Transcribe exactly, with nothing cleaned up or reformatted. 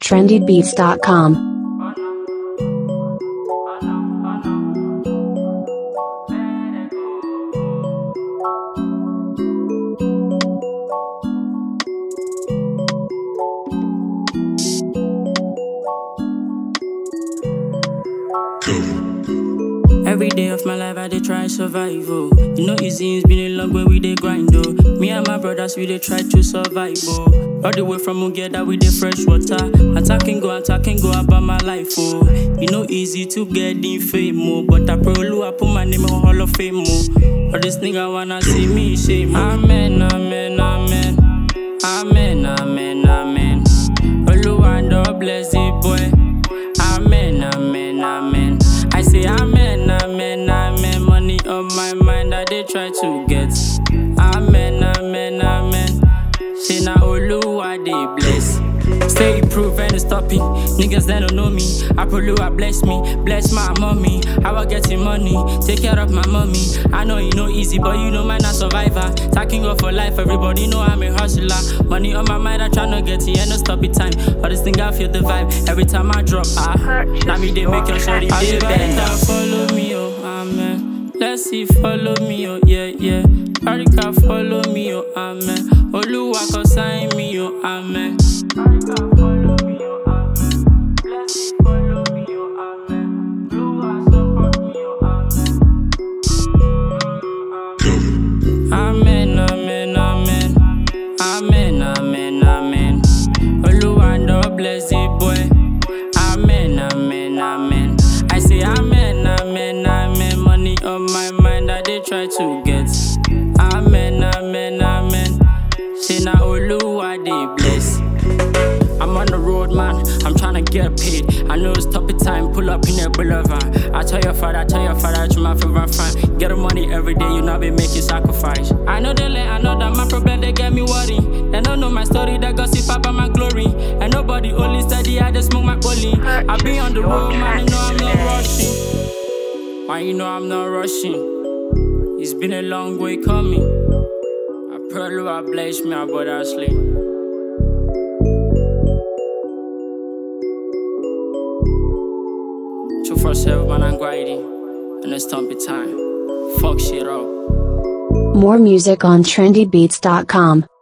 trendy beats dot com. Every day of my life I dey try survive, oh. You know easy, it's been a long way we dey grind, oh. Me and my brothers we dey try to survive, oh. All the way from Uganda we dey fresh water. Attacking go, attacking go about my life, oh. You know easy to get in fame, oh. But I pray Oluwa put my name on Hall of Fame, oh. All this nigga wanna see me shame, oh. Amen, amen, amen. Amen, amen, amen. Oluwa God bless the boy. Amen, amen, amen. I say amen, amen, amen. Money on my mind, I dey try to get. Amen, amen, amen. Say na Oluwa dey bless. Stay proof and stopping. Niggas that don't know me. I pray Oluwa bless me, bless my mommy. How I getting money, take care of my mommy. I know you know easy, but you know man a survivor. Talking up for life, everybody know I'm a hustler. Money on my mind, I tryna get it, and no stop it time. All this thing I feel the vibe. Every time I drop, ah, now me they make your shorty dey bend. Follow me, oh, amen. Let's see, follow me, oh, yeah, yeah. Parika follow me, oh, amen. Oluwa consign me, oh, amen. Parika follow me, oh, amen. Let's see, follow me, oh, amen. Oluwa support me, oh, amen. Amen, amen, amen. Amen, amen, amen. Oluwa God bless the boy. Amen, amen, amen. I say amen, amen, amen. Money on my mind, I dey try to get. Amen, amen, amen. Say na Oluwa dey bless. I'm on the road, man. I'm tryna get paid. I know it's top of time. Pull up in a boulevard. I tell your father, I tell your father, it's my favorite friend. Get the money every day, you know I be making sacrifice. I know they let, I know that my problem they get me worry. They don't know my story, they gossip about my glory. And nobody only steady, I just smoke my bully. I be on the road, man. You know I'm not rushing. Why you know I'm not rushing? It's been a long way coming. I pray Oluwa bless me, but I sleep. two four seven man anxiety, and it's thumpy time. Fuck shit up. More music on trendy beats dot com.